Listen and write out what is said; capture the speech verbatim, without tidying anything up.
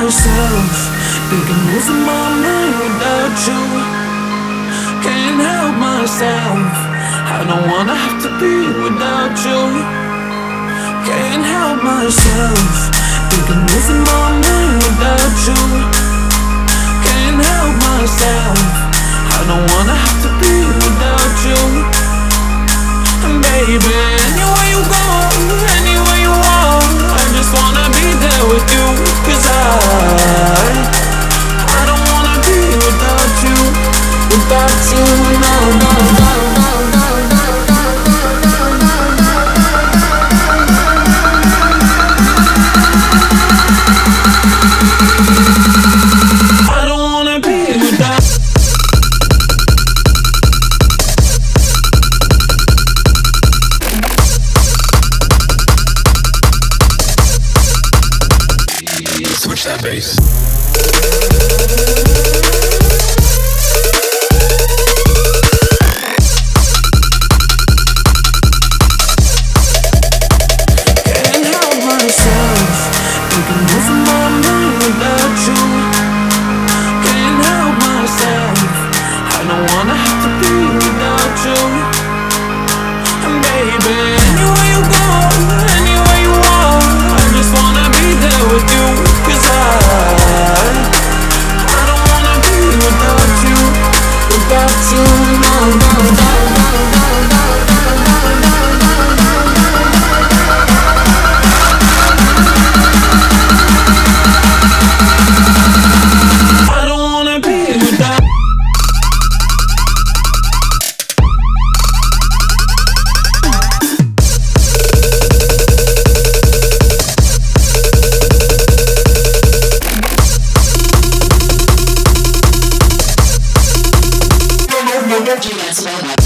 myself, thinking losing my mind without you. Can't help myself, I don't wanna have to be without you. Can't help myself, thinking losing my mind without you. Can't help myself, I don't wanna have to be without you. And baby, anywhere you go, anywhere you want, I just wanna be there with you. Cause I, I don't wanna be without you, without you, no, no, no, no, no, no. I don't wanna be without. Switch that bass. Can't help myself, thinking losing my mind without you. Can't help myself, I don't wanna have to be without you. And baby, anywhere you go, anywhere you want, I just wanna be there with you. Cause I, I don't wanna be without you, without you, no, no, no, no, no, no, no, no, I don't wanna be without. Energy Dance Mode.